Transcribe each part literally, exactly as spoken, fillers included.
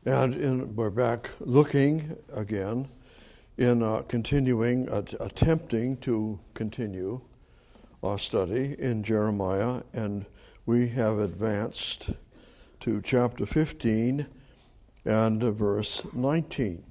And in, we're back looking again in uh, continuing, uh, attempting to continue our study in Jeremiah, and we have advanced to chapter fifteen and uh, verse nineteen.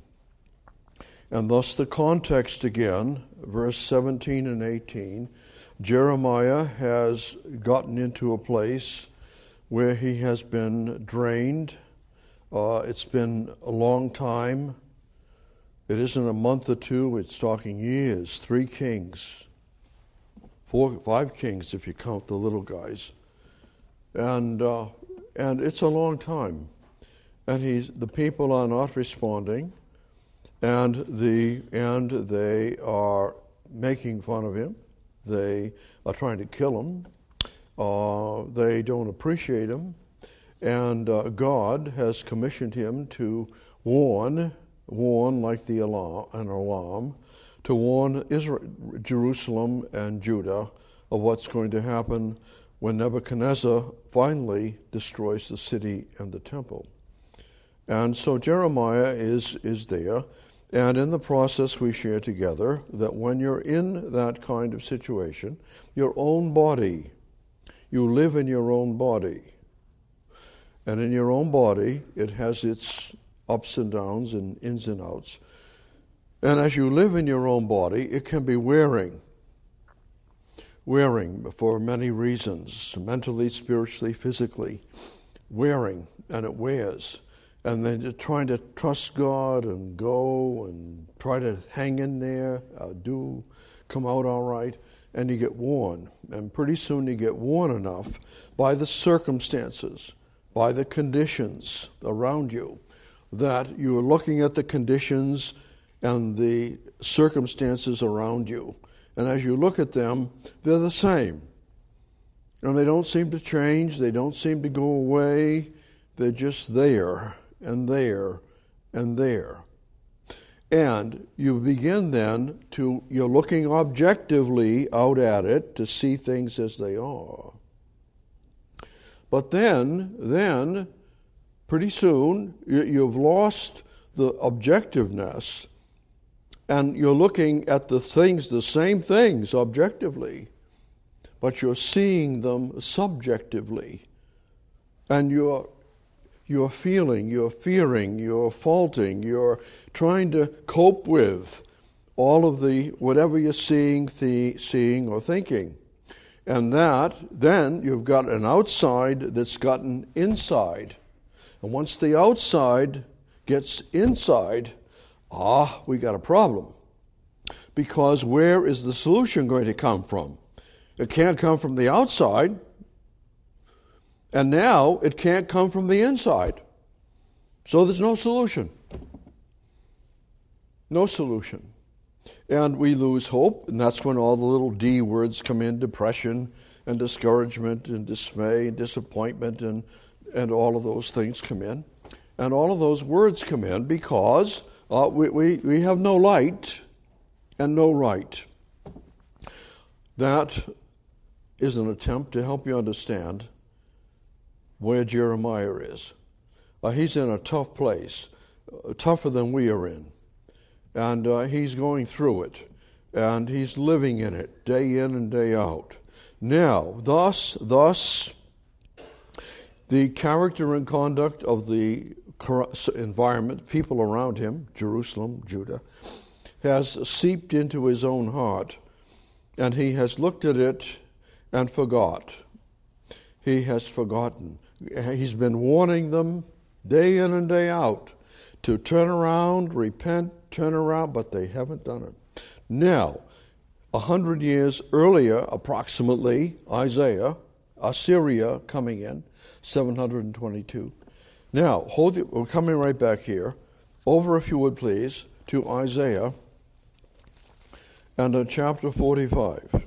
And thus the context again, verse seventeen and eighteen, Jeremiah has gotten into a place where he has been drained. Uh, it's been a long time. It isn't a month or two, it's talking years. Three kings, four, five kings if you count the little guys. And uh, and it's a long time. And he's the people are not responding, and the and they are making fun of him. They are trying to kill him. Uh, they don't appreciate him. And uh, God has commissioned him to warn, warn like the alarm, an alarm, to warn Israel, Jerusalem and Judah of what's going to happen when Nebuchadnezzar finally destroys the city and the temple. And so Jeremiah is, is there, and in the process we share together that when you're in that kind of situation, your own body, you live in your own body. And in your own body, it has its ups and downs and ins and outs. And as you live in your own body, it can be wearing. Wearing for many reasons, mentally, spiritually, physically. Wearing, and it wears. And then you're trying to trust God and go and try to hang in there, uh, do, come out all right, and you get worn. And pretty soon you get worn enough by the circumstances, by the conditions around you, that you're looking at the conditions and the circumstances around you. And as you look at them, they're the same. And they don't seem to change. They don't seem to go away. They're just there and there and there. And you begin then to, you're looking objectively out at it to see things as they are. But then, then, pretty soon, you've lost the objectiveness, and you're looking at the things, the same things, objectively, but you're seeing them subjectively, and you're you're feeling, you're fearing, you're faulting, you're trying to cope with all of the whatever you're seeing, the, seeing or thinking. And that, then you've got an outside that's gotten inside. And once the outside gets inside, ah, we got a problem. Because where is the solution going to come from? It can't come from the outside. And now it can't come from the inside. So there's no solution. No solution. And we lose hope, and that's when all the little D words come in, depression and discouragement and dismay and disappointment and, and all of those things come in. And all of those words come in because uh, we, we, we have no light and no right. That is an attempt to help you understand where Jeremiah is. Uh, he's in a tough place, uh, tougher than we are in. And uh, he's going through it, and he's living in it day in and day out. Now, thus, thus, the character and conduct of the environment, people around him, Jerusalem, Judah, has seeped into his own heart, and he has looked at it and forgot. He has forgotten. He's been warning them day in and day out to turn around, repent, turn around, but they haven't done it. Now, a hundred years earlier, approximately, Isaiah, Assyria coming in, seven hundred twenty-two. Now, hold it, we're coming right back here. Over, if you would please, to Isaiah and uh, chapter forty-five.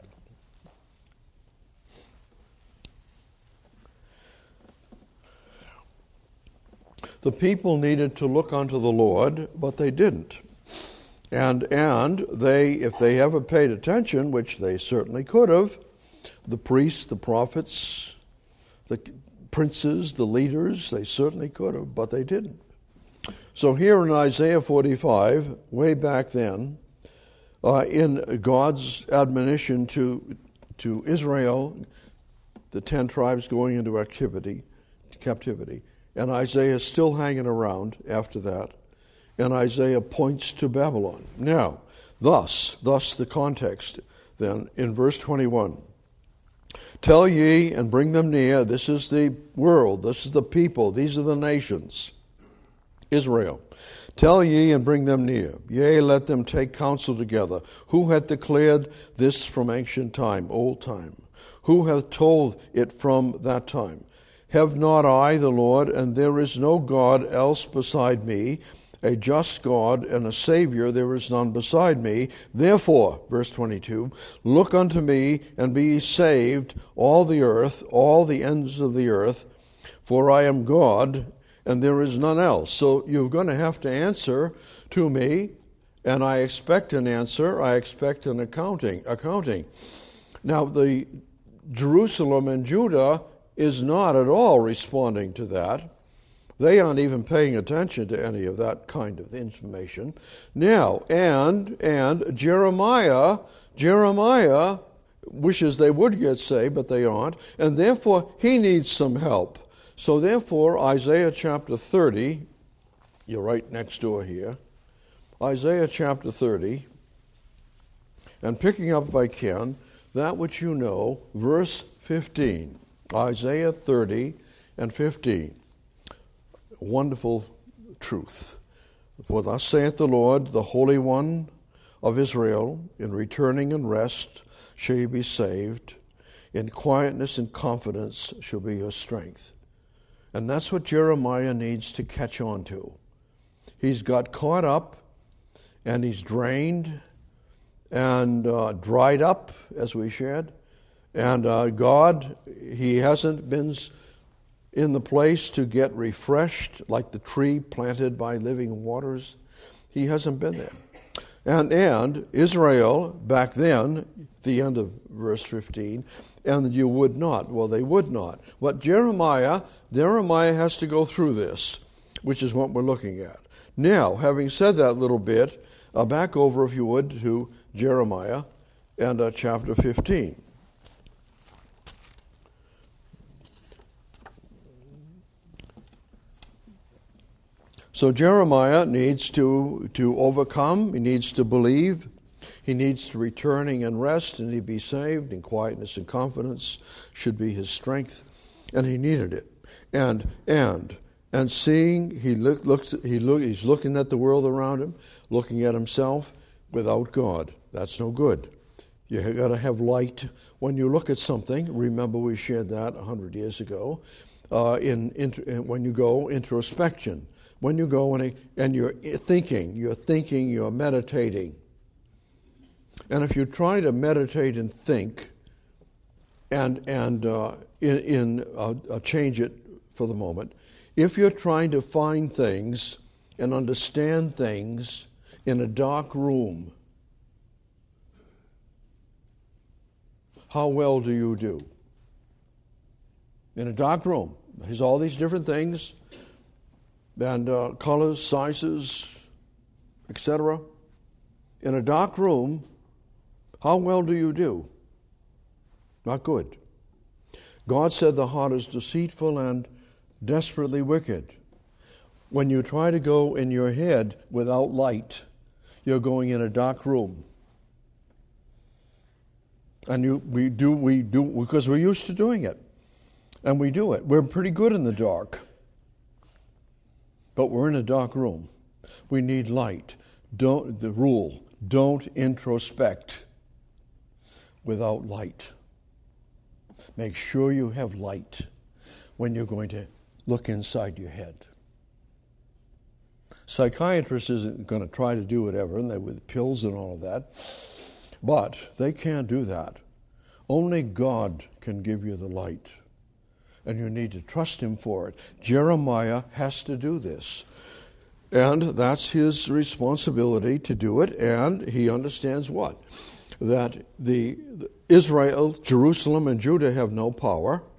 The people needed to look unto the Lord, but they didn't. And and they, if they ever paid attention, which they certainly could have, the priests, the prophets, the princes, the leaders, they certainly could have, but they didn't. So here in Isaiah forty-five, way back then, uh, in God's admonition to to Israel, the ten tribes going into activity, captivity, and Isaiah is still hanging around after that, and Isaiah points to Babylon. Now, thus, thus the context then in verse twenty-one. Tell ye and bring them near. This is the world. This is the people. These are the nations. Israel. Tell ye and bring them near. Yea, let them take counsel together. Who hath declared this from ancient time, old time? Who hath told it from that time? Have not I the Lord, and there is no God else beside me, a just God and a Savior, there is none beside me. Therefore, verse twenty-two, look unto me and be ye saved, all the earth, all the ends of the earth, for I am God, and there is none else. So you're going to have to answer to me, and I expect an answer. I expect an accounting. accounting. Now, the Jerusalem and Judah is not at all responding to that. They aren't even paying attention to any of that kind of information. Now, and and Jeremiah, Jeremiah wishes they would get saved, but they aren't, and therefore he needs some help. So therefore, Isaiah chapter thirty, you're right next door here, Isaiah chapter thirty, and picking up if I can, that which you know, verse fifteen. Isaiah thirty and fifteen. Wonderful truth. For thus saith the Lord, the Holy One of Israel, in returning and rest shall ye be saved. In quietness and confidence shall be your strength. And that's what Jeremiah needs to catch on to. He's got caught up, and he's drained and uh, dried up, as we shared. And uh, God, he hasn't been in the place to get refreshed like the tree planted by living waters. He hasn't been there. And and Israel, back then, the end of verse fifteen, and you would not. Well, they would not. But Jeremiah, Jeremiah has to go through this, which is what we're looking at. Now, having said that little bit, uh, back over, if you would, to Jeremiah and uh, chapter fifteen. So Jeremiah needs to, to overcome, he needs to believe, he needs to returning and rest, and he'd be saved, and quietness and confidence should be his strength, and he needed it. And and and seeing, he look, looks, he look, he's looking at the world around him, looking at himself without God. That's no good. You got to have light when you look at something. Remember, we shared that a hundred years ago. Uh, in, in when you go introspection. When you go and, and you're thinking, you're thinking, you're meditating. And if you try to meditate and think, and and uh, in, in uh, I'll change it for the moment, if you're trying to find things and understand things in a dark room, how well do you do? In a dark room, there's all these different things, and uh, colors, sizes, et cetera. In a dark room, how well do you do? Not good. God said the heart is deceitful and desperately wicked. When you try to go in your head without light, you're going in a dark room. And you, we do, we do, because we're used to doing it. And we do it. We're pretty good in the dark. But we're in a dark room. We need light. Don't, the rule, don't introspect without light. Make sure you have light when you're going to look inside your head. Psychiatrist isn't going to try to do whatever, and they with pills and all of that. But they can't do that. Only God can give you the light. And you need to trust him for it. Jeremiah has to do this. And that's his responsibility to do it. And he understands what? That the, the Israel, Jerusalem, and Judah have no power.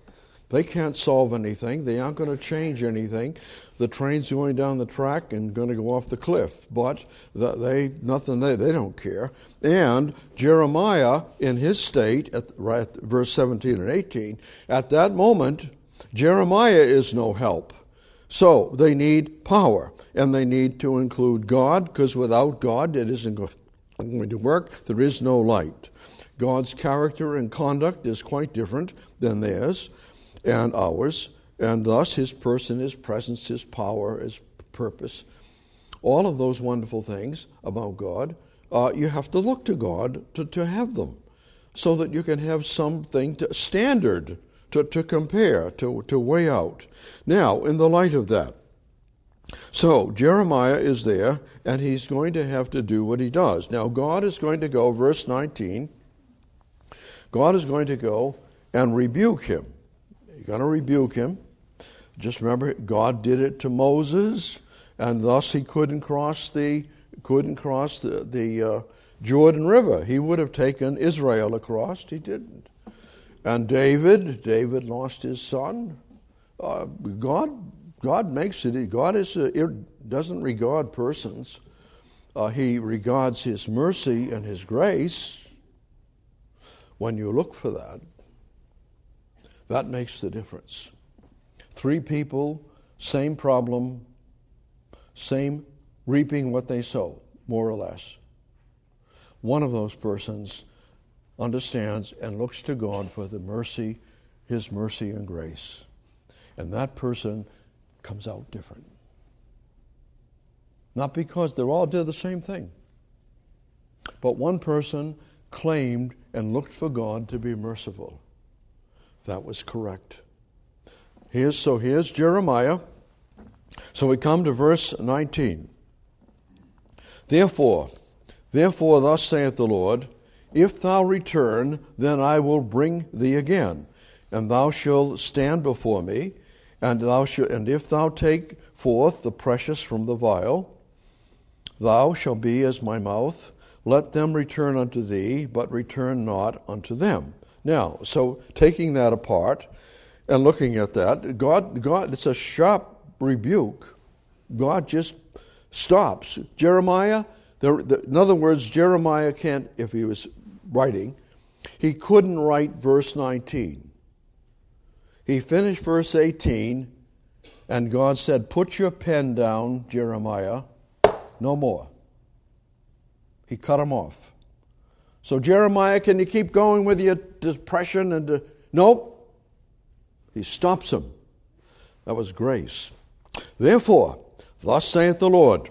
They can't solve anything. They aren't going to change anything. The train's going down the track and going to go off the cliff. But they nothing. They they don't care. And Jeremiah, in his state, at right verse seventeen and eighteen, at that moment, Jeremiah is no help. So they need power, and they need to include God, because without God, it isn't going to work. There is no light. God's character and conduct is quite different than theirs and ours, and thus his person, his presence, his power, his purpose, all of those wonderful things about God, uh, you have to look to God to, to have them, so that you can have something, to, standard to, to compare, to, to weigh out. Now, in the light of that, so Jeremiah is there, and he's going to have to do what he does. Now, God is going to go, verse nineteen, God is going to go and rebuke him. He's going to rebuke him. Just remember, God did it to Moses, and thus he couldn't cross the couldn't cross the, the uh, Jordan River. He would have taken Israel across. He didn't. And David, David lost his son. Uh, God, God makes it. God is a, doesn't regard persons. Uh, he regards his mercy and his grace. When you look for that, that makes the difference. Three people, same problem, same reaping what they sow, more or less. One of those persons understands and looks to God for the mercy, his mercy and grace. And that person comes out different. Not because they're all did the same thing, but one person claimed and looked for God to be merciful. That was correct. Here's, so here's Jeremiah. So we come to verse nineteen. Therefore, therefore thus saith the Lord, if thou return, then I will bring thee again, and thou shalt stand before me, and thou shalt, and if thou take forth the precious from the vial, thou shalt be as my mouth. Let them return unto thee, but return not unto them. Now, so taking that apart and looking at that, God, God, it's a sharp rebuke. God just stops. Jeremiah, there, the, in other words, Jeremiah can't, if he was writing, he couldn't write verse nineteen. He finished verse eighteen, and God said, put your pen down, Jeremiah, no more. He cut him off. So Jeremiah, can you keep going with your depression? And uh, nope. He stops him. That was grace. Therefore, thus saith the Lord,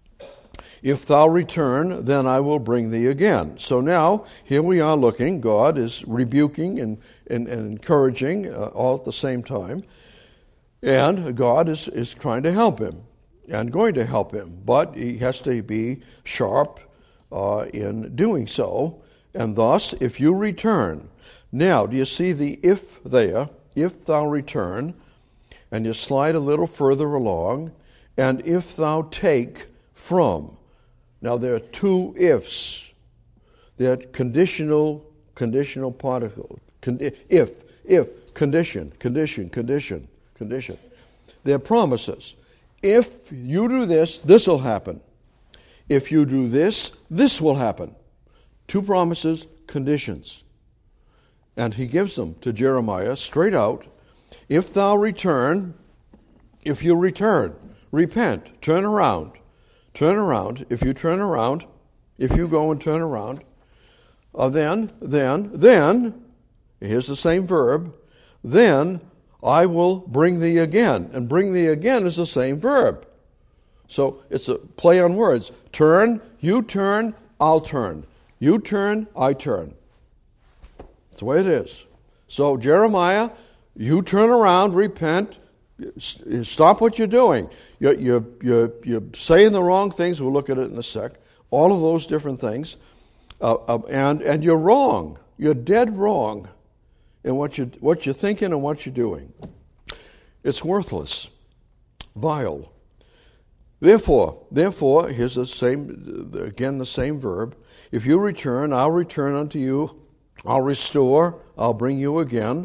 if thou return, then I will bring thee again. So now, here we are looking. God is rebuking and, and, and encouraging uh, all at the same time. And God is, is trying to help him and going to help him. But he has to be sharp uh, in doing so. And thus, if you return. Now, do you see the if there? If thou return. And you slide a little further along. And if thou take from. Now, there are two ifs. They're conditional, conditional particle. Condi- if, if, condition, condition, condition, condition. They're promises. If you do this, this will happen. If you do this, this will happen. Two promises, conditions. And he gives them to Jeremiah straight out. If thou return, if you return, repent, turn around. Turn around. If you turn around, if you go and turn around, uh, then, then, then, here's the same verb, then I will bring thee again. And bring thee again is the same verb. So it's a play on words. Turn, you turn, I'll turn. You turn, I turn. That's the way it is. So Jeremiah, you turn around, repent, stop what you're doing. You're, you're, you're, you're saying the wrong things. We'll look at it in a sec. All of those different things. Uh, uh, and, and you're wrong. You're dead wrong in what, you, what you're thinking and what you're doing. It's worthless. Vile. Therefore, therefore, here's the same, again the same verb. If you return, I'll return unto you. I'll restore. I'll bring you again.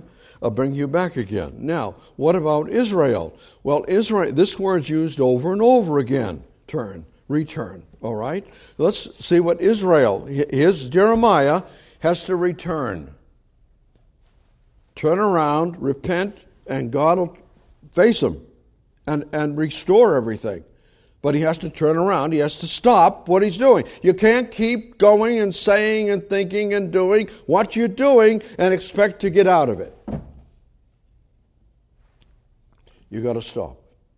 I'll bring you back again. Now, what about Israel? Well, Israel, this word's used over and over again. Turn, return, all right? Let's see what Israel, his Jeremiah, has to return. Turn around, repent, and God will face him and, and restore everything. But he has to turn around. He has to stop what he's doing. You can't keep going and saying and thinking and doing what you're doing and expect to get out of it. You got to stop.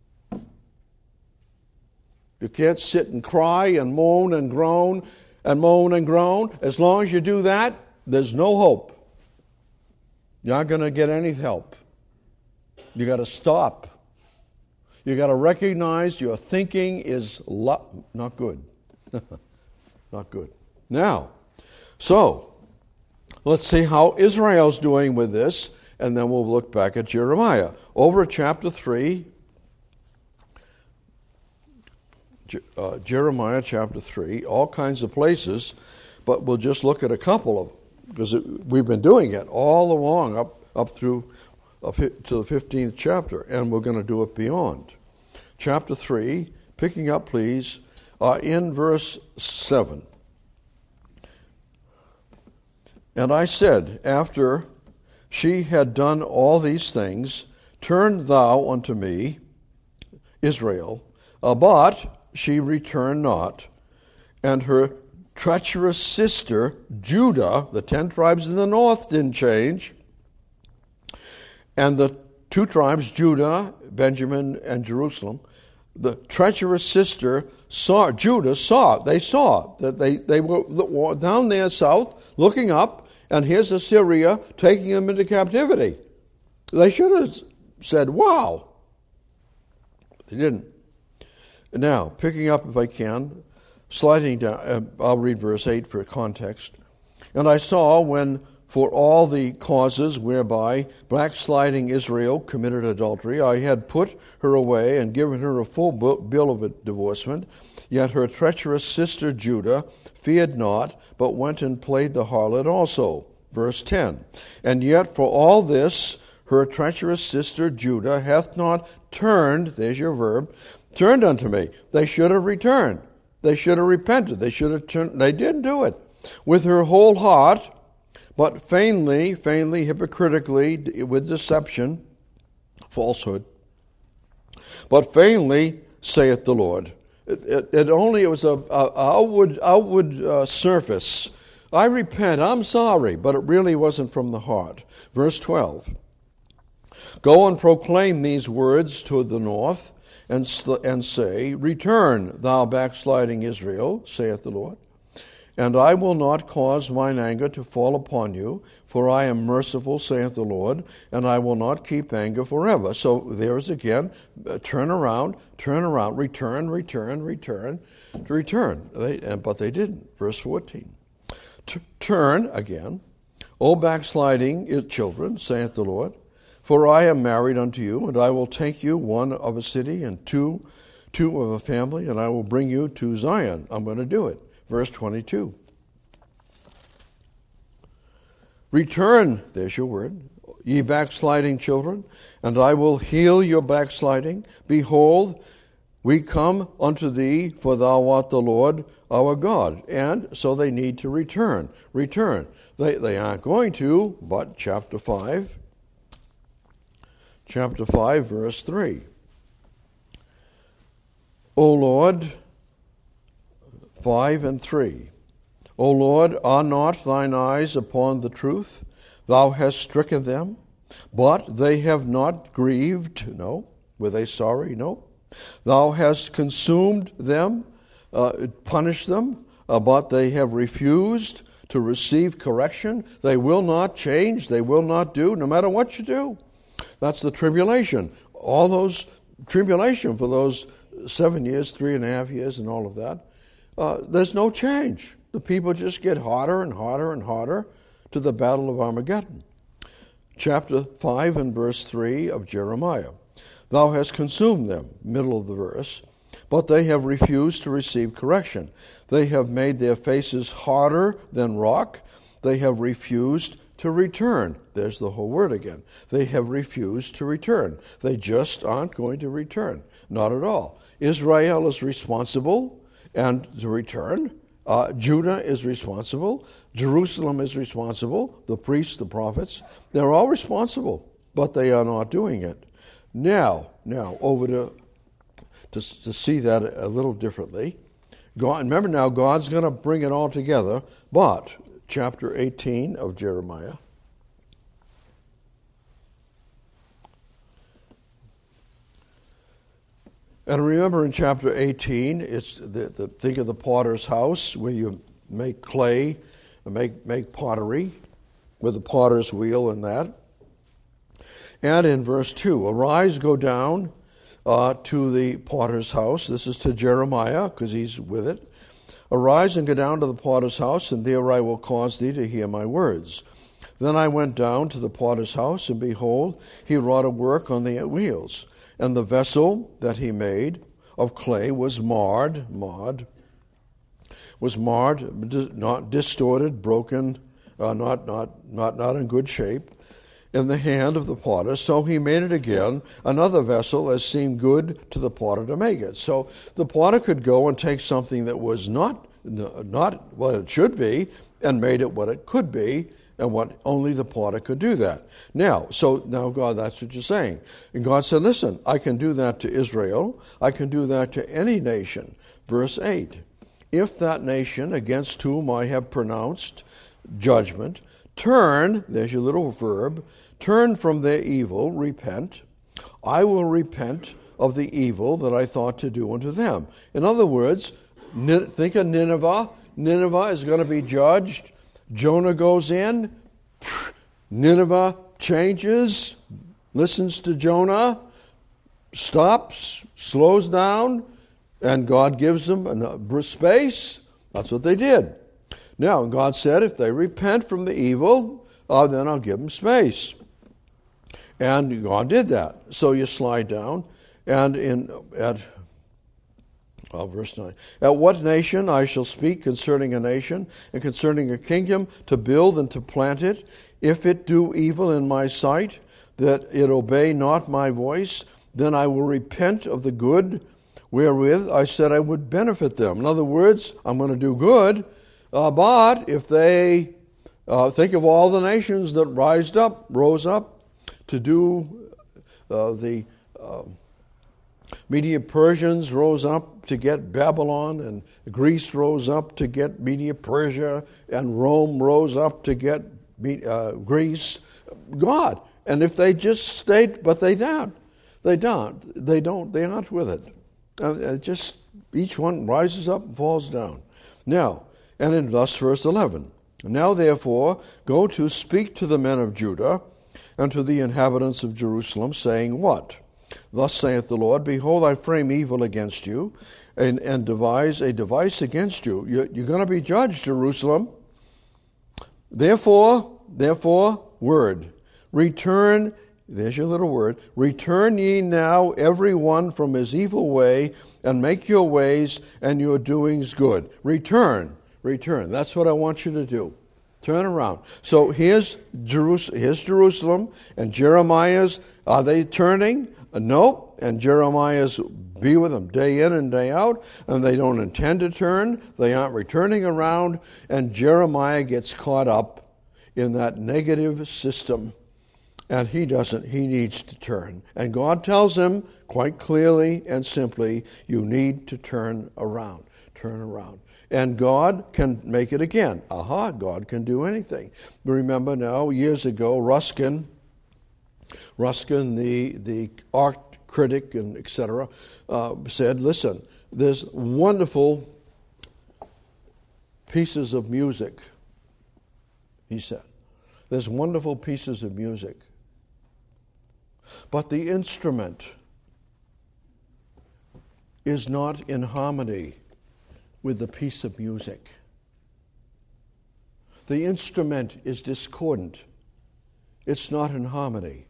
You can't sit and cry and moan and groan and moan and groan. As long as you do that, there's no hope. You're not going to get any help. You got to stop. You got to recognize your thinking is lo- not good. Not good. Now, so, let's see how Israel's doing with this, and then we'll look back at Jeremiah. Over at chapter three, uh, Jeremiah chapter three, all kinds of places, but we'll just look at a couple of them, because it, we've been doing it all along up, up through up to the fifteenth chapter, and we're going to do it beyond. Chapter three, picking up, please, uh, in verse seven. And I said, after she had done all these things, turn thou unto me, Israel, uh, but she returned not, and her treacherous sister, Judah, the ten tribes in the north didn't change, and the two tribes, Judah, Benjamin, and Jerusalem, the treacherous sister saw, Judah saw, they saw that they, they were down there south, looking up, and here's Assyria taking them into captivity. They should have said, wow. They didn't. Now, picking up, if I can, sliding down, uh, I'll read verse eight for context. And I saw when, for all the causes whereby backsliding Israel committed adultery, I had put her away and given her a full bill of divorcement, yet her treacherous sister Judah feared not, but went and played the harlot also. Verse ten. And yet for all this, her treacherous sister Judah hath not turned, there's your verb, turned unto me. They should have returned. They should have repented. They should have turned. They didn't do it. With her whole heart, but feignedly, feignedly, hypocritically, with deception, falsehood. But feignedly, saith the Lord. It, it, it only it was a, a outward outward uh, surface. I repent. I'm sorry, but it really wasn't from the heart. Verse twelve. Go and proclaim these words to the north, and and say, return, thou backsliding Israel, saith the Lord. And I will not cause mine anger to fall upon you, for I am merciful, saith the Lord, and I will not keep anger forever. So there is again, uh, turn around, turn around, return, return, return, to return. They, uh, but they didn't. Verse fourteen. T- turn again, O backsliding children, saith the Lord, for I am married unto you, and I will take you one of a city and two, two of a family, and I will bring you to Zion. I'm going to do it. Verse twenty-two. Return, there's your word, ye backsliding children, and I will heal your backsliding. Behold, we come unto thee, for thou art the Lord our God. And so they need to return. Return. They, they aren't going to, but chapter five. Chapter five, verse three. O Lord, five and three. O Lord, are not thine eyes upon the truth? Thou hast stricken them, but they have not grieved. No. Were they sorry? No. Thou hast consumed them, uh, punished them, uh, but they have refused to receive correction. They will not change. They will not do, no matter what you do. That's the tribulation. All those tribulation for those seven years, three and a half years, and all of that. Uh, there's no change. The people just get harder and harder and harder to the battle of Armageddon. Chapter five and verse three of Jeremiah. Thou hast consumed them, middle of the verse, but they have refused to receive correction. They have made their faces harder than rock. They have refused to return. There's the whole word again. They have refused to return. They just aren't going to return. Not at all. Israel is responsible and to return. Uh, Judah is responsible. Jerusalem is responsible. The priests, the prophets, they're all responsible, but they are not doing it. Now, now over to to, to see that a little differently. God, remember now, God's going to bring it all together, but chapter eighteen of Jeremiah. And remember in chapter eighteen, it's the, the think of the potter's house where you make clay, make make pottery with the potter's wheel and that. And in verse two, arise, go down uh, to the potter's house. This is to Jeremiah because he's with it. Arise and go down to the potter's house, and there I will cause thee to hear my words. Then I went down to the potter's house, and behold, he wrought a work on the wheels. And the vessel that he made of clay was marred, marred, was marred, not distorted, broken, uh, not not not not in good shape, in the hand of the potter. So he made it again, another vessel, as seemed good to the potter to make it. So the potter could go and take something that was not not what it should be, and made it what it could be. And what only the potter could do that. Now, so now God, that's what you're saying. And God said, listen, I can do that to Israel. I can do that to any nation. Verse eight, if that nation against whom I have pronounced judgment, turn, there's your little verb, turn from their evil, repent, I will repent of the evil that I thought to do unto them. In other words, think of Nineveh. Nineveh is going to be judged. Jonah goes in, Nineveh changes, listens to Jonah, stops, slows down, and God gives them a space. That's what they did. Now, God said, if they repent from the evil, uh, then I'll give them space. And God did that. So you slide down, and in at Oh, verse nine. At what nation I shall speak concerning a nation and concerning a kingdom to build and to plant it, if it do evil in my sight, that it obey not my voice, then I will repent of the good wherewith I said I would benefit them. In other words, I'm going to do good, uh, but if they uh, think of all the nations that rised up, rose up to do uh, the uh, Media Persians rose up to get Babylon, and Greece rose up to get Media Persia, and Rome rose up to get uh, Greece. God. And if they just stayed, but they don't. They don't. They don't. They aren't with it. Uh, just each one rises up and falls down. Now, and in thus verse eleven. Now therefore go to speak to the men of Judah and to the inhabitants of Jerusalem, saying what? Thus saith the Lord, behold, I frame evil against you, and, and devise a device against you. You're, you're going to be judged, Jerusalem. Therefore, therefore, word, return, there's your little word, return ye now every one from his evil way, and make your ways and your doings good. Return, return. That's what I want you to do. Turn around. So here's Jerusalem, here's Jerusalem, and Jeremiah's, are they turning? Nope, and Jeremiah's be with them day in and day out, and they don't intend to turn. They aren't returning around, and Jeremiah gets caught up in that negative system, and he doesn't. He needs to turn. And God tells him quite clearly and simply, you need to turn around. Turn around. And God can make it again. Aha, God can do anything. Remember now, years ago, Ruskin, Ruskin, the, the art critic and et cetera, uh, said, listen, there's wonderful pieces of music, he said. There's wonderful pieces of music. But the instrument is not in harmony with the piece of music. The instrument is discordant. It's not in harmony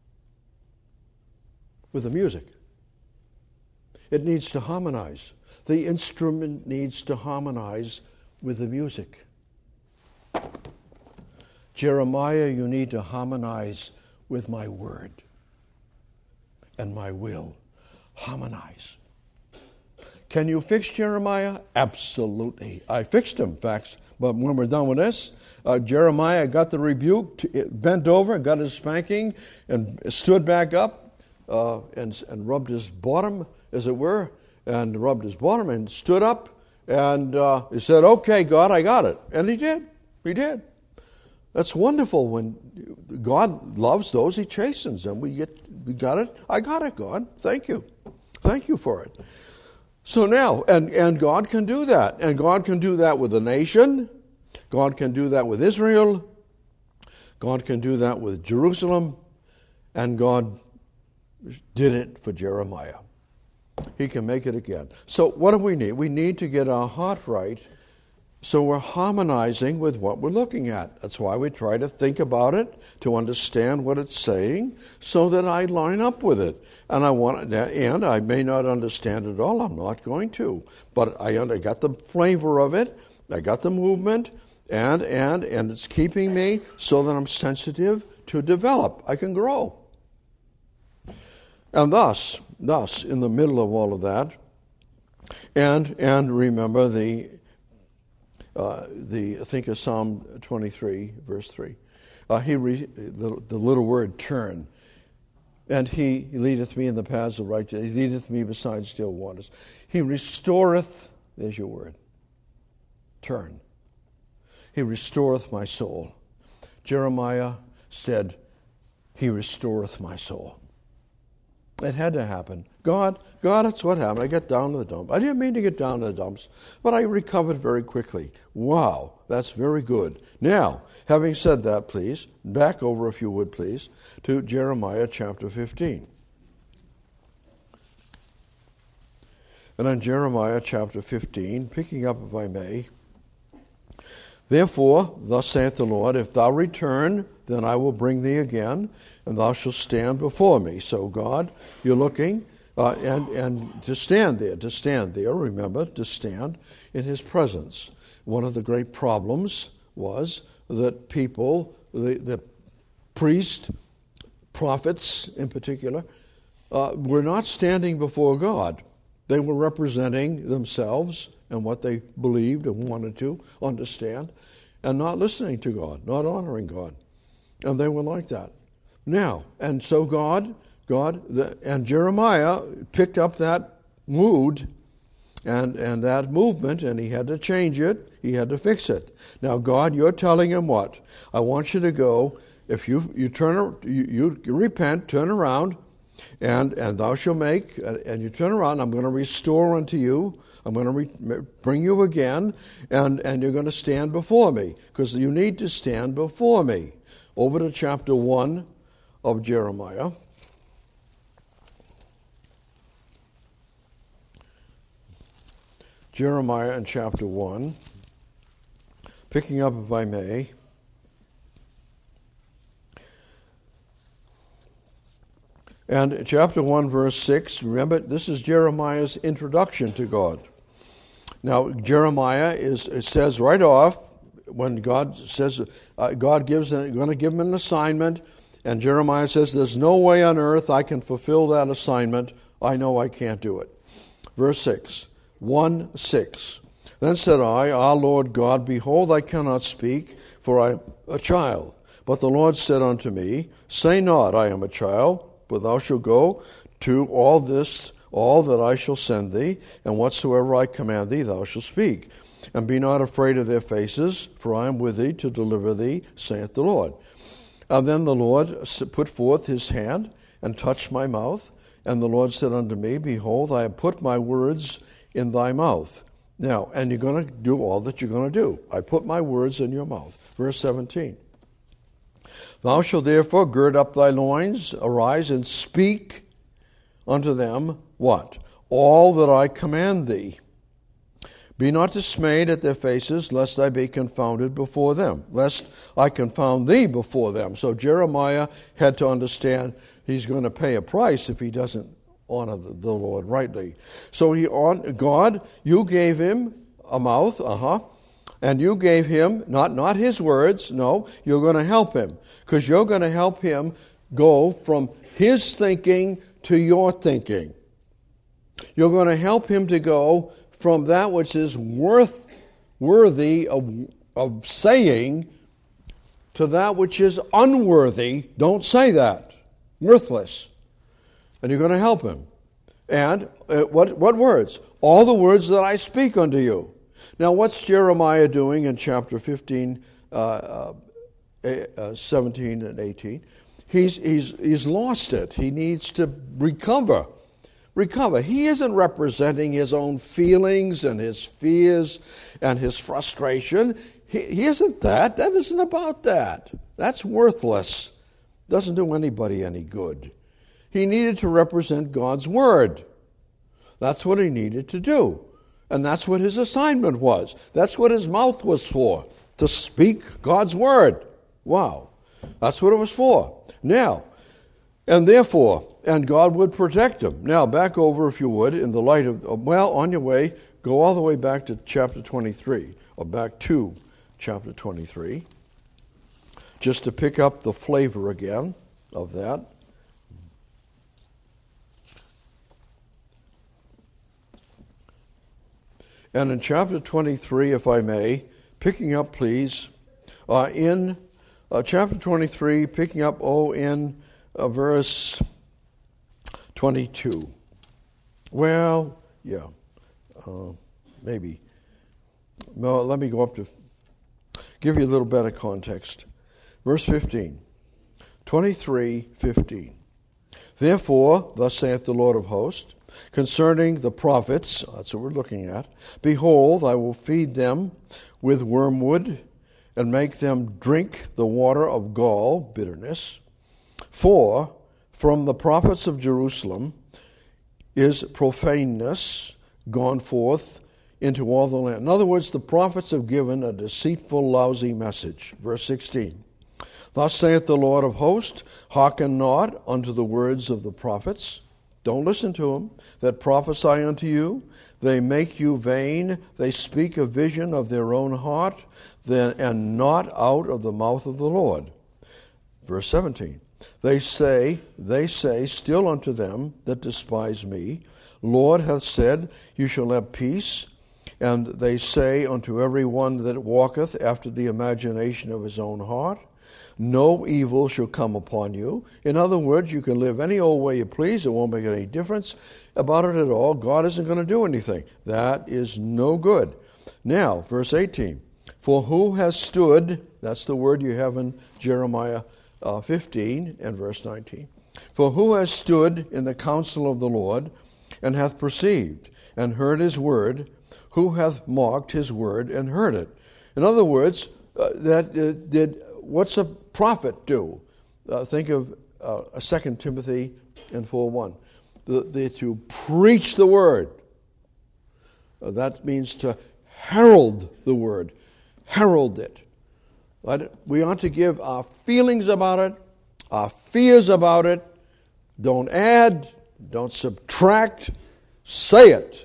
with the music. It needs to harmonize. The instrument needs to harmonize with the music. Jeremiah, you need to harmonize with my word and my will. Harmonize. Can you fix Jeremiah? Absolutely. I fixed him, in fact. But when we're done with this, uh, Jeremiah got the rebuke, bent over, got his spanking, and stood back up uh, and, and rubbed his bottom, as it were, and rubbed his bottom and stood up. And uh, he said, okay, God, I got it. And he did. He did. That's wonderful. When God loves those, he chastens them. We get, we got it. I got it, God. Thank you. Thank you for it. So now, and, and God can do that. And God can do that with a nation. God can do that with Israel. God can do that with Jerusalem. And God did it for Jeremiah. He can make it again. So what do we need? We need to get our heart right so we're harmonizing with what we're looking at. That's why we try to think about it, to understand what it's saying, so that I line up with it. And I want, and I may not understand it all. I'm not going to, but I, I got the flavor of it. I got the movement, and and and it's keeping me so that I'm sensitive to develop. I can grow. And thus, thus, in the middle of all of that, and and remember the uh, the think of Psalm twenty-three, verse three. Uh, he re, the, the little word turn, and he leadeth me in the paths of righteousness. He leadeth me beside still waters. He restoreth. There's your word. Turn. He restoreth my soul. Jeremiah said, "He restoreth my soul." It had to happen. God, God, that's what happened. I got down to the dump. I didn't mean to get down to the dumps, but I recovered very quickly. Wow, that's very good. Now, having said that, please, back over, if you would, please, to Jeremiah chapter fifteen. And in Jeremiah chapter fifteen, picking up, if I may, "Therefore, thus saith the Lord, if thou return, then I will bring thee again, and thou shalt stand before me." So God, you're looking, uh, and, and to stand there, to stand there, remember, to stand in his presence. One of the great problems was that people, the, the priests, prophets in particular, uh, were not standing before God. They were representing themselves and what they believed and wanted to understand, and not listening to God, not honoring God. And they were like that. Now, and so God, God, the, and Jeremiah picked up that mood and, and that movement, and he had to change it. He had to fix it. Now, God, you're telling him what? I want you to go, if you you turn, you, you repent, turn around, and, and thou shalt make, and you turn around, I'm going to restore unto you, I'm going to re- bring you again, and, and you're going to stand before me, because you need to stand before me. Over to chapter one of Jeremiah. Jeremiah in chapter one, picking up, if I may, and chapter one, verse six, remember, this is Jeremiah's introduction to God. Now, Jeremiah is, it says right off, when God says, uh, God gives, going to give him an assignment, and Jeremiah says, there's no way on earth I can fulfill that assignment. I know I can't do it. Verse six, one six. Then said I, Ah, Lord God, behold, I cannot speak, for I am a child. But the Lord said unto me, Say not, I am a child, but thou shalt go to all this, all that I shall send thee, and whatsoever I command thee, thou shalt speak. And be not afraid of their faces, for I am with thee to deliver thee, saith the Lord. And then the Lord put forth his hand and touched my mouth. And the Lord said unto me, Behold, I have put my words in thy mouth. Now, and you're going to do all that you're going to do. I put my words in your mouth. Verse seventeen. Thou shalt therefore gird up thy loins, arise and speak unto them, what? All that I command thee. Be not dismayed at their faces, lest I be confounded before them, lest I confound thee before them. So Jeremiah had to understand he's going to pay a price if he doesn't honor the, the Lord rightly. So he on God, you gave him a mouth, uh-huh, And you gave him, not, not his words, no, you're going to help him. Because you're going to help him go from his thinking to your thinking. You're going to help him to go from that which is worth, worthy of, of saying to that which is unworthy. Don't say that. Worthless. And you're going to help him. And uh, what, what words? All the words that I speak unto you. Now, what's Jeremiah doing in chapter fifteen, uh, uh, uh, seventeen, and eighteen? He's, he's, he's lost it. He needs to recover. Recover. He isn't representing his own feelings and his fears and his frustration. He, he isn't that. That isn't about that. That's worthless. Doesn't do anybody any good. He needed to represent God's Word. That's what he needed to do. And that's what his assignment was. That's what his mouth was for, to speak God's Word. Wow. That's what it was for. Now, and therefore, and God would protect him. Now, back over, if you would, in the light of, well, on your way, go all the way back to chapter twenty-three, or back to chapter twenty-three, just to pick up the flavor again of that. And in chapter twenty-three, if I may, picking up, please, uh, in uh, chapter twenty-three, picking up, oh, in uh, verse twenty-two. Well, yeah, uh, maybe. No, let me go up to, give you a little better context. Verse fifteen, twenty-three fifteen. Therefore, thus saith the Lord of hosts, concerning the prophets, that's what we're looking at, behold, I will feed them with wormwood and make them drink the water of gall, bitterness. For from the prophets of Jerusalem is profaneness gone forth into all the land. In other words, the prophets have given a deceitful, lousy message. Verse sixteen. Thus saith the Lord of hosts, hearken not unto the words of the prophets. Don't listen to them that prophesy unto you. They make you vain. They speak a vision of their own heart, then, and not out of the mouth of the Lord. Verse seventeen. They say, they say still unto them that despise me, Lord hath said, you shall have peace. And they say unto every one that walketh after the imagination of his own heart, no evil shall come upon you. In other words, you can live any old way you please. It won't make any difference about it at all. God isn't going to do anything. That is no good. Now, verse eighteen. For who has stood, that's the word you have in Jeremiah uh, fifteen and verse nineteen. For who has stood in the counsel of the Lord and hath perceived and heard his word? Who hath mocked his word and heard it? In other words, uh, that uh, did what's a prophet do? Uh, think of uh, Second Timothy and four one. The, the, to preach the word. Uh, that means to herald the word. Herald it. But we ought to give our feelings about it, our fears about it. Don't add, don't subtract. Say it.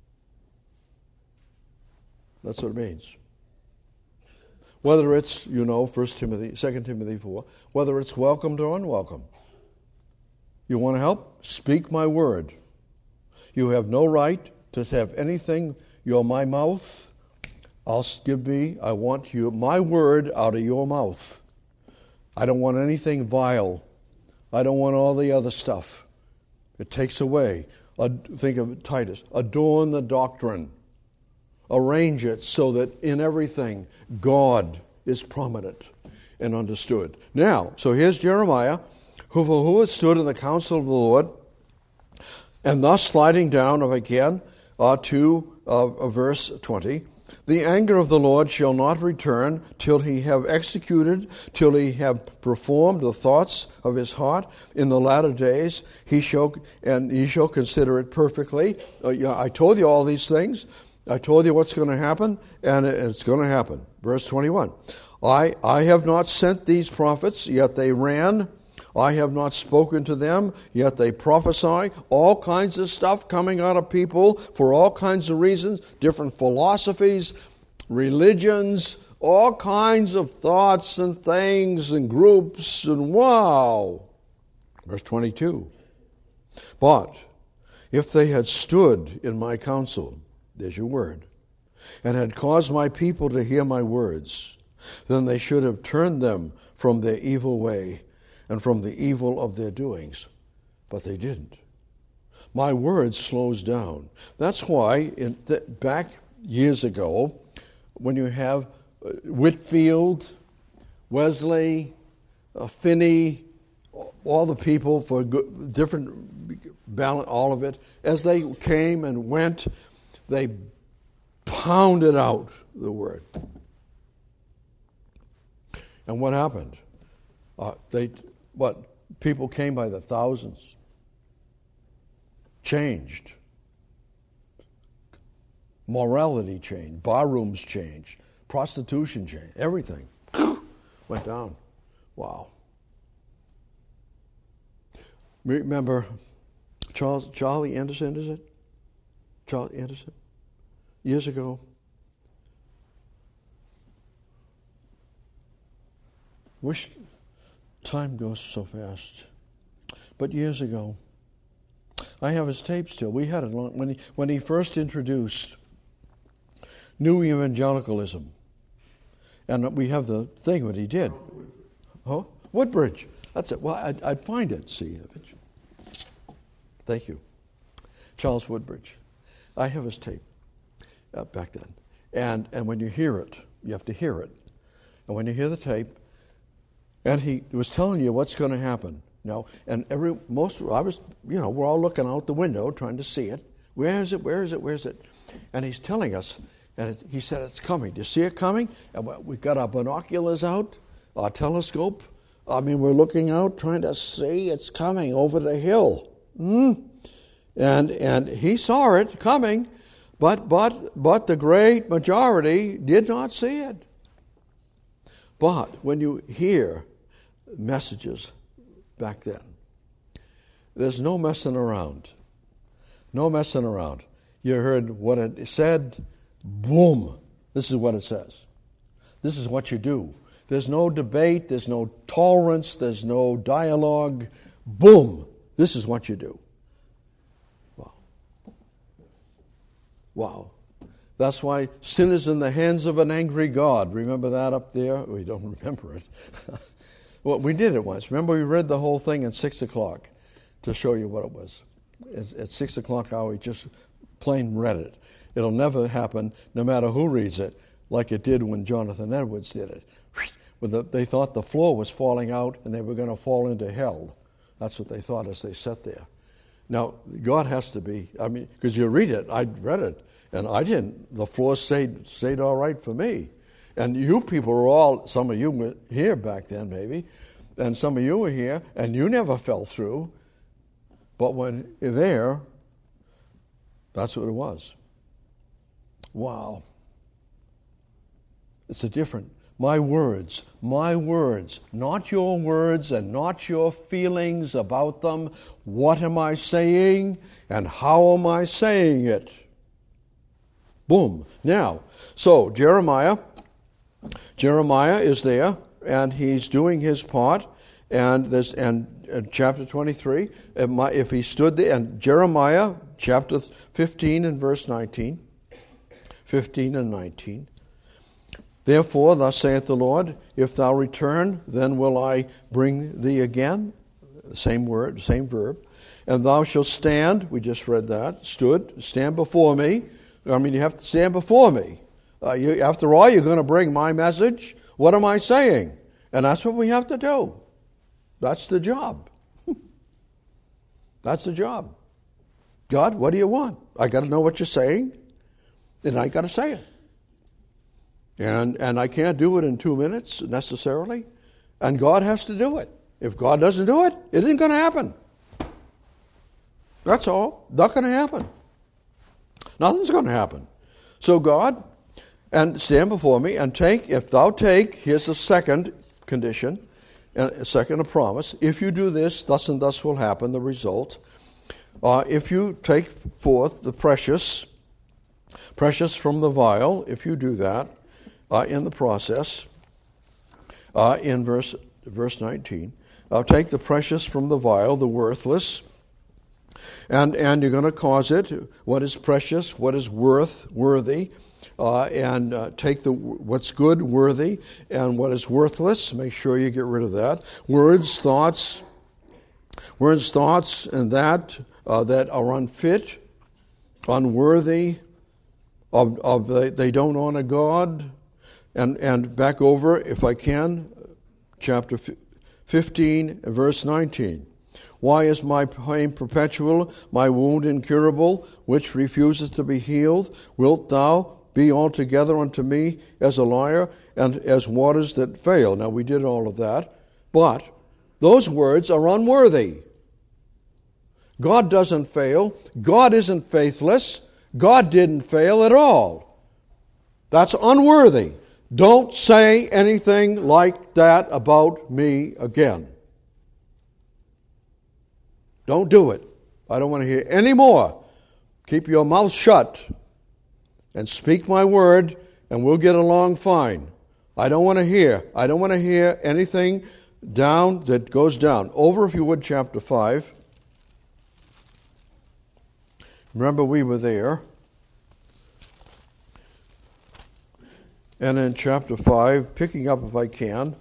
That's what it means. Whether it's, you know, First Timothy, Second Timothy four, whether it's welcomed or unwelcome. You want to help? Speak my word. You have no right to have anything, you're my mouth. I'll give me, I want you, my word out of your mouth. I don't want anything vile. I don't want all the other stuff. It takes away. Think of Titus. Adorn the doctrine. Arrange it so that in everything God is prominent and understood. Now, so here's Jeremiah, who, who has stood in the counsel of the Lord, and thus sliding down, if I can, uh, to uh, verse twenty. The anger of the Lord shall not return till he have executed, till he have performed the thoughts of his heart. In the latter days he shall, and he shall consider it perfectly. Uh, yeah, I told you all these things. I told you what's going to happen, and it's going to happen. Verse twenty-one. I, I have not sent these prophets, yet they ran. I have not spoken to them, yet they prophesy. All kinds of stuff coming out of people for all kinds of reasons, different philosophies, religions, all kinds of thoughts and things and groups, and wow. Verse twenty-two. But if they had stood in my counsel, there's your word, and had caused my people to hear my words, then they should have turned them from their evil way and from the evil of their doings. But they didn't. My word slows down. That's why in th- back years ago, when you have uh, Whitfield, Wesley, uh, Finney, all the people for good, different balance, all of it, as they came and went, they pounded out the word. And what happened? Uh, they, what? People came by the thousands. Changed. Morality changed. Bar rooms changed. Prostitution changed. Everything went down. Wow. Remember Charles Charlie Anderson, is it? Charlie Anderson? Years ago. Wish time goes so fast. But years ago, I have his tape still. We had it long, when he when he first introduced New Evangelicalism, and we have the thing that he did. Oh, Woodbridge. That's it. Well, I'd, I'd find it. See, thank you, Charles Woodbridge. I have his tape uh, back then, and and when you hear it, you have to hear it, and when you hear the tape, and he was telling you what's going to happen. No, and every most I was, you know, we're all looking out the window trying to see it. Where is it? Where is it? Where is it? And he's telling us, and it, he said it's coming. Do you see it coming? And we got our binoculars out, our telescope. I mean, we're looking out, trying to see it's coming over the hill. Mm. And and he saw it coming, but but but the great majority did not see it. But when you hear messages back then, there's no messing around. No messing around. You heard what it said, boom. This is what it says. This is what you do. There's no debate, there's no tolerance, there's no dialogue. Boom. This is what you do. Wow. Wow. That's why sin is in the hands of an angry God. Remember that up there? We don't remember it. Well, we did it once. Remember, we read the whole thing at six o'clock to show you what it was. At, at six o'clock hour, we just plain read it. It'll never happen, no matter who reads it, like it did when Jonathan Edwards did it. When the, they thought the floor was falling out and they were going to fall into hell. That's what they thought as they sat there. Now, God has to be, I mean, because you read it, I read it, and I didn't. The floor stayed, stayed all right for me. And you people were all, some of you were here back then maybe, and some of you were here, and you never fell through. But when you're there, that's what it was. Wow. It's a different, my words, my words, not your words and not your feelings about them. What am I saying and how am I saying it? Boom. Now, so Jeremiah, Jeremiah is there, and he's doing his part, and this and, and chapter twenty-three. If he stood there, and Jeremiah chapter fifteen and verse nineteen, fifteen and nineteen. Therefore, thus saith the Lord, if thou return, then will I bring thee again. The same word, same verb. And thou shalt stand. We just read that. Stood. Stand before me. I mean, you have to stand before me. Uh, you, after all, you're going to bring my message. What am I saying? And that's what we have to do. That's the job. That's the job. God, what do you want? I got to know what you're saying, and I got to say it. And and I can't do it in two minutes necessarily, and God has to do it. If God doesn't do it, it isn't going to happen. That's all. Not going to happen. Nothing's going to happen. So God, and stand before me and take, if thou take, here's the second condition, a second a promise. If you do this, thus and thus will happen, the result. Uh, if you take forth the precious, precious from the vile, if you do that, uh, in the process, uh, in verse verse nineteen. I'll take the precious from the vile, the worthless, and and you're going to cause it what is precious, what is worth, worthy, uh, and uh, take the what's good, worthy, and what is worthless. Make sure you get rid of that. Words, thoughts, words, thoughts, and that uh, that are unfit, unworthy, of of they, they don't honor God, and and back over if I can, chapter fifteen, verse nineteen. Why is my pain perpetual, my wound incurable, which refuses to be healed? Wilt thou be altogether unto me as a liar, and as waters that fail? Now, we did all of that, but those words are unworthy. God doesn't fail. God isn't faithless. God didn't fail at all. That's unworthy. Don't say anything like that about me again. Don't do it. I don't want to hear any more. Keep your mouth shut and speak my word, and we'll get along fine. I don't want to hear. I don't want to hear anything down that goes down. Over, if you would, chapter five. Remember, we were there. And in chapter five, picking up if I can,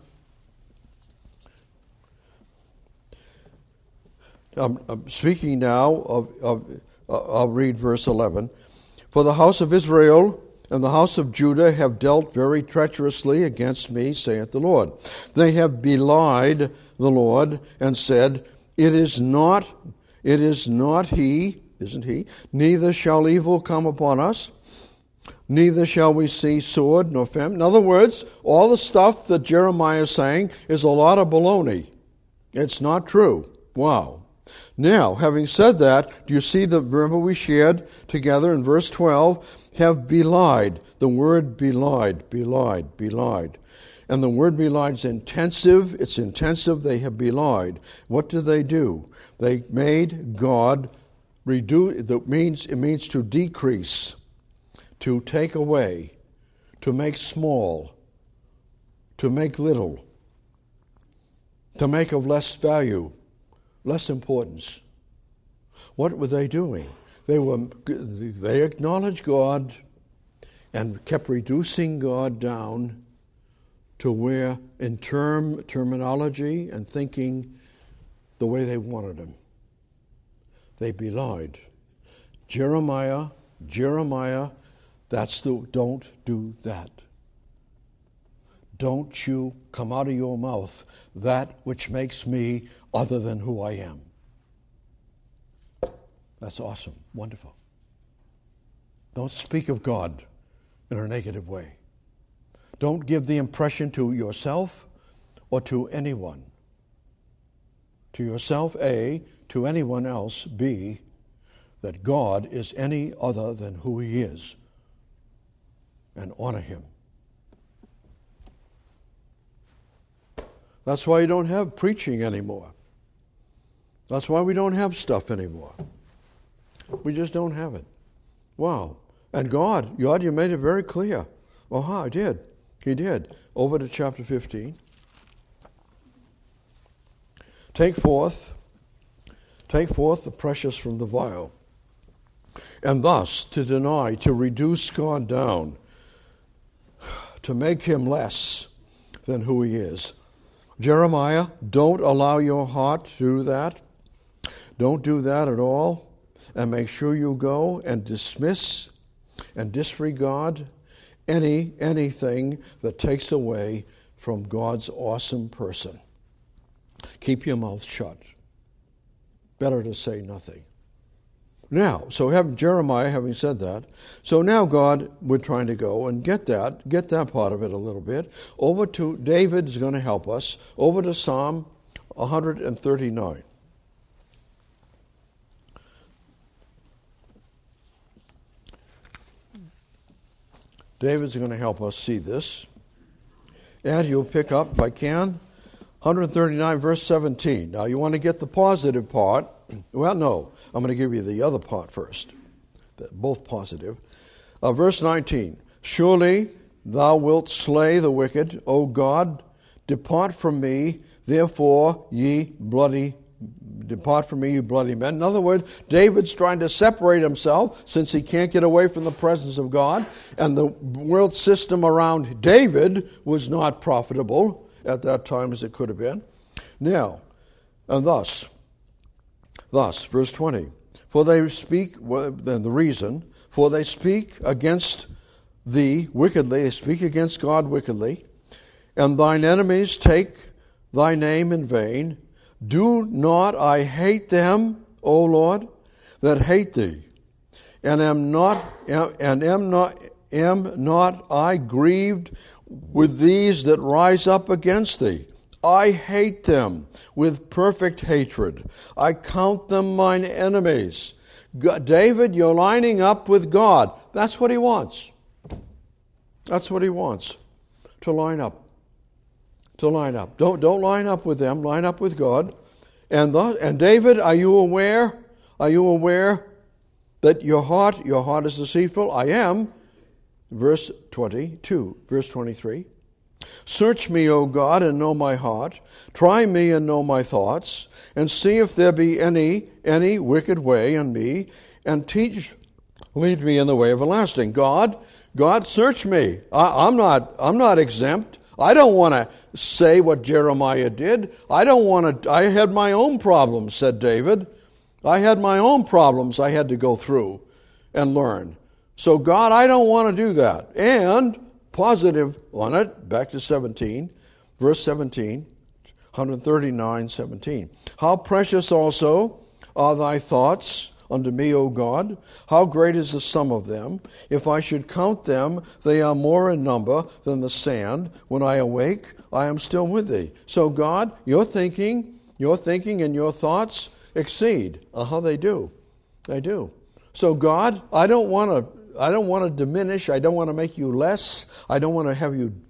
I'm, I'm speaking now of, of uh, I'll read verse eleven. For the house of Israel and the house of Judah have dealt very treacherously against me, saith the Lord. They have belied the Lord and said, It is not, it is not he, isn't he? Neither shall evil come upon us. Neither shall we see sword nor famine. In other words, all the stuff that Jeremiah is saying is a lot of baloney. It's not true. Wow. Now, having said that, do you see the, remember we shared together in verse twelve, have belied. The word belied, belied, belied. And the word belied is intensive. It's intensive. They have belied. What do they do? They made God reduce. That means it means to decrease, to take away, to make small, to make little, to make of less value, less importance. What were they doing? They were they acknowledged God and kept reducing God down to where, in term terminology and thinking, the way they wanted him. They belied. Jeremiah, Jeremiah, that's the, don't do that. Don't you come out of your mouth that which makes me other than who I am. That's awesome, wonderful. Don't speak of God in a negative way. Don't give the impression to yourself or to anyone. To yourself, A, to anyone else, B, that God is any other than who he is. And honor him. That's why you don't have preaching anymore. That's why we don't have stuff anymore. We just don't have it. Wow. And God, God, you made it very clear. Well, huh, I did. He did. Over to chapter fifteen. Take forth, take forth the precious from the vile, and thus to deny, to reduce God down, to make him less than who he is. Jeremiah, don't allow your heart to do that. Don't do that at all. And make sure you go and dismiss and disregard any anything that takes away from God's awesome person. Keep your mouth shut. Better to say nothing. Now, so having Jeremiah having said that, so now God, we're trying to go and get that, get that part of it a little bit. Over to, David is going to help us, over to Psalm one thirty-nine. David's going to help us see this. And you'll pick up, if I can, one thirty-nine, verse seventeen. Now, you want to get the positive part. Well, no. I'm going to give you the other part first. Both positive. Uh, verse nineteen. Surely thou wilt slay the wicked, O God. Depart from me, therefore, ye bloody Depart from me, you bloody men. In other words, David's trying to separate himself since he can't get away from the presence of God. And the world system around David was not profitable at that time as it could have been. Now, and thus, thus, verse twenty, for they speak, then the reason, for they speak against thee wickedly, they speak against God wickedly, and thine enemies take thy name in vain. Do not I hate them, O Lord, that hate thee, and am not and am not am not I grieved with these that rise up against thee? I hate them with perfect hatred. I count them mine enemies. God, David, you're lining up with God. That's what he wants. That's what he wants, to line up. To line up. Don't don't line up with them. Line up with God. And the, and David, are you aware? Are you aware that your heart, your heart is deceitful? I am. Verse twenty-two, verse twenty-three. Search me, O God, and know my heart. Try me and know my thoughts, and see if there be any any wicked way in me, and teach, lead me in the way everlasting. God, God, search me. I, I'm not. I'm not exempt. I don't want to say what Jeremiah did. I don't want to. I had my own problems, said David. I had my own problems I had to go through and learn. So, God, I don't want to do that. And positive on it, back to seventeen, verse seventeen, one thirty-nine, seventeen. How precious also are thy thoughts unto me, O God. How great is the sum of them. If I should count them, they are more in number than the sand. When I awake, I am still with thee. So God, your thinking, your thinking and your thoughts exceed. Uh-huh, they do. They do. So God, I don't want to I don't want to diminish. I don't want to make you less. I don't want to have you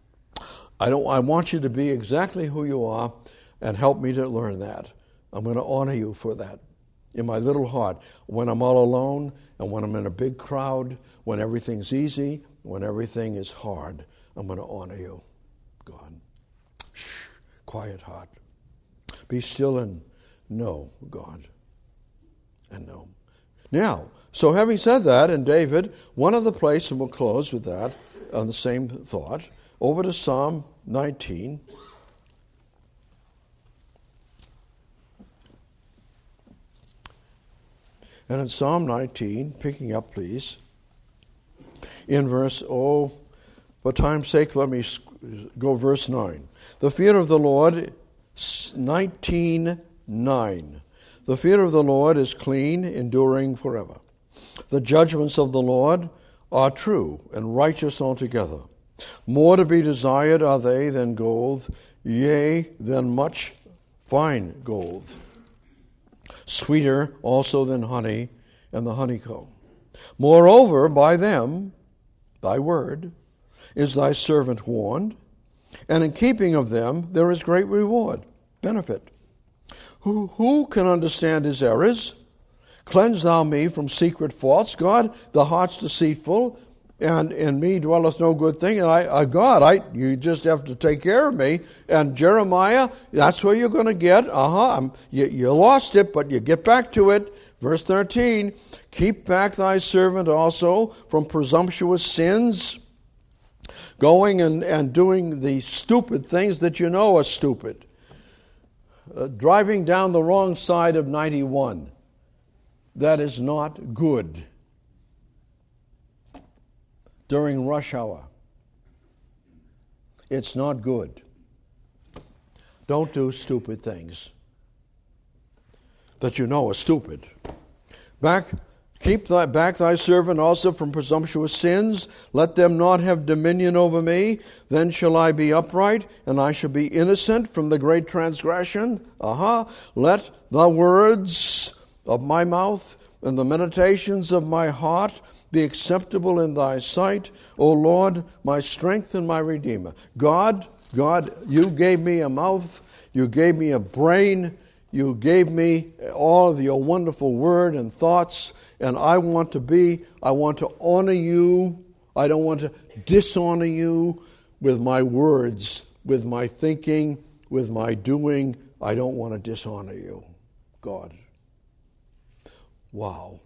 I don't I want you to be exactly who you are, and help me to learn that. I'm going to honor you for that. In my little heart, when I'm all alone, and when I'm in a big crowd, when everything's easy, when everything is hard, I'm going to honor you, God. Shh, quiet heart. Be still and know, God, and know. Now, so having said that, and David, one of the places, and we'll close with that, on the same thought, over to Psalm nineteen. And in Psalm nineteen, picking up, please, in verse, oh, for time's sake, let me go verse nine. The fear of the Lord, nineteen nine. The fear of the Lord is clean, enduring forever. The judgments of the Lord are true and righteous altogether. More to be desired are they than gold, yea, than much fine gold. Sweeter also than honey and the honeycomb. Moreover, by them, thy word, is thy servant warned, and in keeping of them there is great reward, benefit. Who, who can understand his errors? Cleanse thou me from secret faults. God, the heart's deceitful, and in me dwelleth no good thing. And I, I God, I, you just have to take care of me. And Jeremiah, that's where you're going to get. Uh-huh, I'm, you, you lost it, but you get back to it. Verse thirteen, keep back thy servant also from presumptuous sins, going and, and doing the stupid things that you know are stupid. Uh, driving down the wrong side of ninety-one. That is not good. During rush hour. It's not good. Don't do stupid things that you know are stupid. Back, keep thy, back thy servant also from presumptuous sins. Let them not have dominion over me. Then shall I be upright, and I shall be innocent from the great transgression. Aha. Uh-huh. Let the words of my mouth and the meditations of my heart be acceptable in thy sight, O Lord, my strength and my redeemer. God, God, you gave me a mouth, you gave me a brain, you gave me all of your wonderful word and thoughts, and I want to be, I want to honor you I don't want to dishonor you with my words, with my thinking, with my doing. I don't want to dishonor you, God. Wow.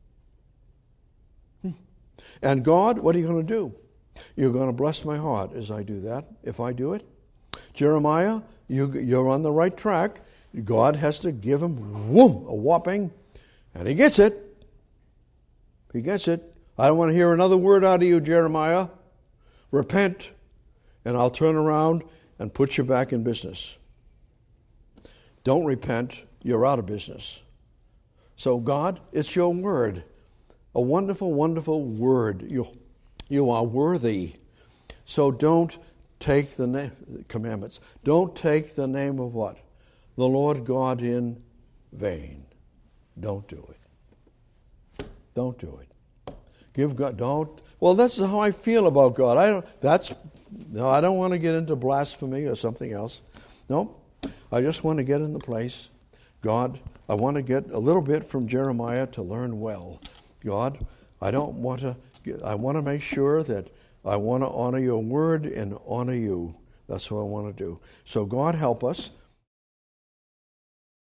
Hmm. And God, what are you going to do? You're going to bless my heart as I do that, if I do it. Jeremiah, you, you're on the right track. God has to give him, whoom, a whopping, and he gets it. He gets it. I don't want to hear another word out of you, Jeremiah. Repent, and I'll turn around and put you back in business. Don't repent, you're out of business. So God, it's your word. A wonderful, wonderful word. You, you are worthy. So don't take the na- commandments. Don't take the name of what? The Lord God in vain. Don't do it. Don't do it. Give God, don't. Well, that's how I feel about God. I don't, that's, no, I don't want to get into blasphemy or something else. No, I just want to get in the place. God, I want to get a little bit from Jeremiah to learn well. God, I don't want to, get, I want to make sure that I want to honor your word and honor you. That's what I want to do. So God help us.